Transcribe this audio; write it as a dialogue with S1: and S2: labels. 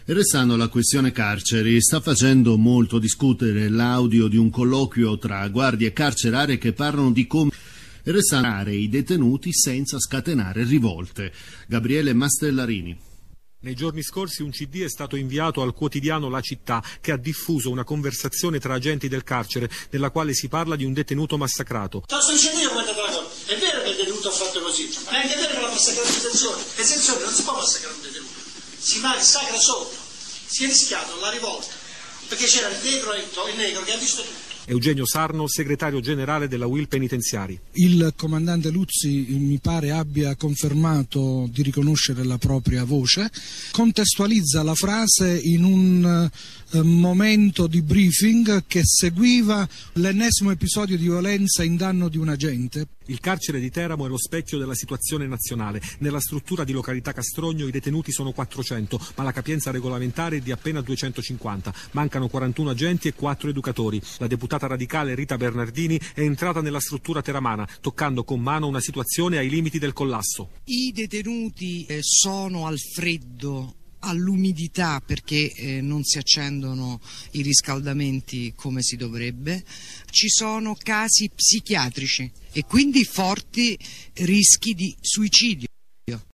S1: E restando alla questione carceri, sta facendo molto discutere l'audio di un colloquio tra guardie carcerarie che parlano di come restare i detenuti senza scatenare rivolte. Gabriele Mastellarini.
S2: Nei giorni scorsi un CD è stato inviato al quotidiano La Città, che ha diffuso una conversazione tra agenti del carcere nella quale si parla di un detenuto massacrato.
S3: Sto dicendo io quella cosa. È vero che il detenuto ha fatto così, ma è anche vero che l'ha massacrato il detenzione. Il detenzione non si può massacrare un detenuto, si massacra sotto. Si è rischiato la rivolta perché c'era il negro che ha visto tutto.
S2: Eugenio Sarno, segretario generale della UIL Penitenziari.
S4: Il comandante Luzzi mi pare abbia confermato di riconoscere la propria voce, contestualizza la frase in un momento di briefing che seguiva l'ennesimo episodio di violenza in danno di un agente.
S2: Il carcere di Teramo è lo specchio della situazione nazionale. Nella struttura di località Castrogno i detenuti sono 400, ma la capienza regolamentare è di appena 250. Mancano 41 agenti e 4 educatori. La deputata radicale Rita Bernardini è entrata nella struttura teramana, toccando con mano una situazione ai limiti del collasso.
S5: I detenuti sono al freddo, all'umidità perché non si accendono i riscaldamenti come si dovrebbe, ci sono casi psichiatrici e quindi forti rischi di suicidio.